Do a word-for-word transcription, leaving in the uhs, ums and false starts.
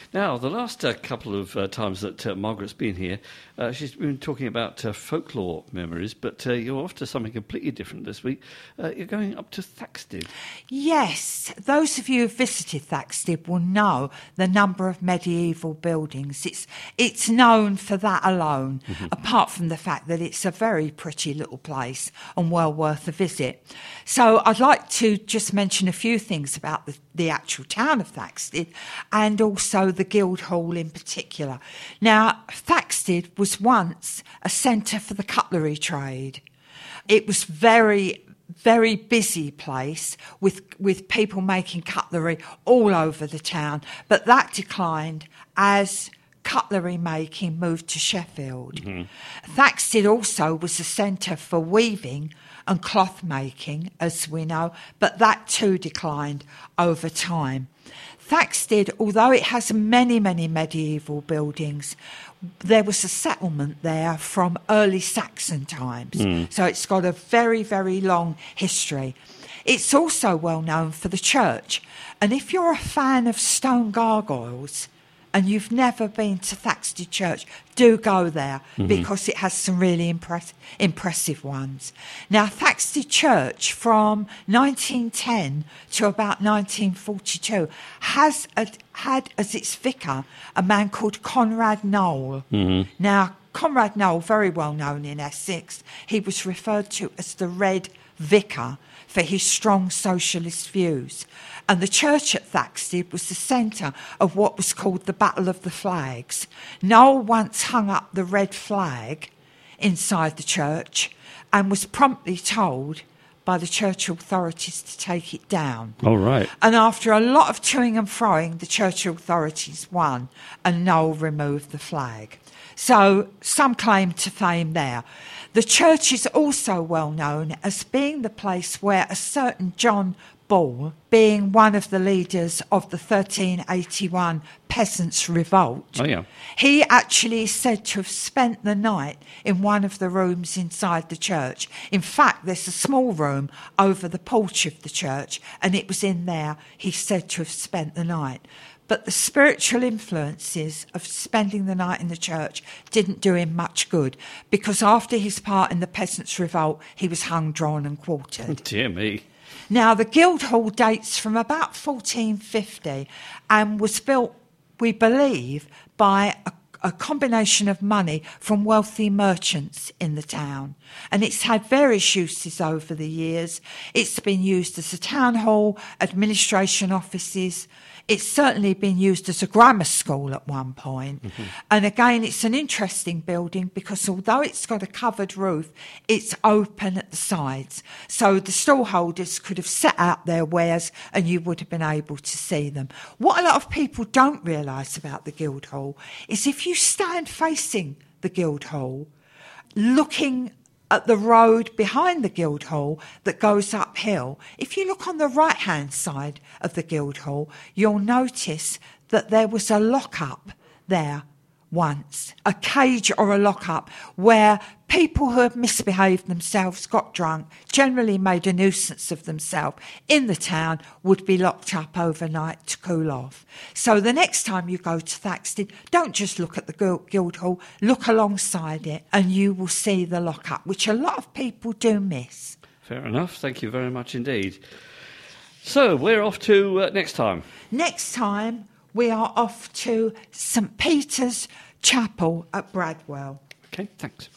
Now, the last uh, couple of uh, times that uh, Margaret's been here, uh, she's been talking about uh, folklore memories, but uh, you're off to something completely different this week. Uh, you're going up to Thaxted. Yes, those of you who visited Thaxted will know the number of medieval buildings. It's it's known for that alone, mm-hmm. apart from the fact that it's a very pretty little place and well worth a visit. So I'd like to just mention a few things about the, the actual town of Thaxted and also the Guildhall in particular. Now, Thaxted was once a centre for the cutlery trade. It was very very busy place with with people making cutlery all over the town, but that declined as cutlery making moved to Sheffield. Mm-hmm. Thaxted also was a centre for weaving and cloth making, as we know, but that too declined over time. Thaxted, although it has many, many medieval buildings, there was a settlement there from early Saxon times. Mm. So it's got a very, very long history. It's also well known for the church. And if you're a fan of stone gargoyles and you've never been to Thaxted Church, do go there mm-hmm. because it has some really impress- impressive ones. Now, Thaxted Church from nineteen ten to about nineteen forty-two has a, had as its vicar a man called Conrad Knoll. Mm-hmm. Now, Conrad Knoll, very well known in Essex, he was referred to as the Red Vicar for his strong socialist views. And the church at Thaxted was the centre of what was called the Battle of the Flags. Knoll once hung up the red flag inside the church and was promptly told by the church authorities to take it down. All right. And after a lot of toing and froing, the church authorities won and Knoll removed the flag. So some claim to fame there. The church is also well known as being the place where a certain John Ball, being one of the leaders of the thirteen eighty-one Peasants' Revolt, oh, yeah. he actually is said to have spent the night in one of the rooms inside the church. In fact, there's a small room over the porch of the church, and it was in there he's said to have spent the night. But the spiritual influences of spending the night in the church didn't do him much good, because after his part in the Peasants' Revolt, he was hung, drawn and quartered. Oh, dear me. Now, the Guildhall dates from about fourteen fifty and was built, we believe, by a, a combination of money from wealthy merchants in the town. And it's had various uses over the years. It's been used as a town hall, administration offices. It's certainly been used as a grammar school at one point. Mm-hmm. And again, it's an interesting building because although it's got a covered roof, it's open at the sides. So the stallholders could have set out their wares and you would have been able to see them. What a lot of people don't realise about the Guildhall is if you stand facing the Guildhall, looking at the road behind the Guildhall that goes uphill, if you look on the right-hand side of the Guildhall, you'll notice that there was a lock-up there once, a cage or a lock-up where people who had misbehaved themselves, got drunk, generally made a nuisance of themselves in the town, would be locked up overnight to cool off. So the next time you go to Thaxted, don't just look at the Guildhall, look alongside it and you will see the lock-up, which a lot of people do miss. Fair enough. Thank you very much indeed. So we're off to uh, next time. Next time we are off to St Peter's Chapel at Bradwell. Okay, thanks.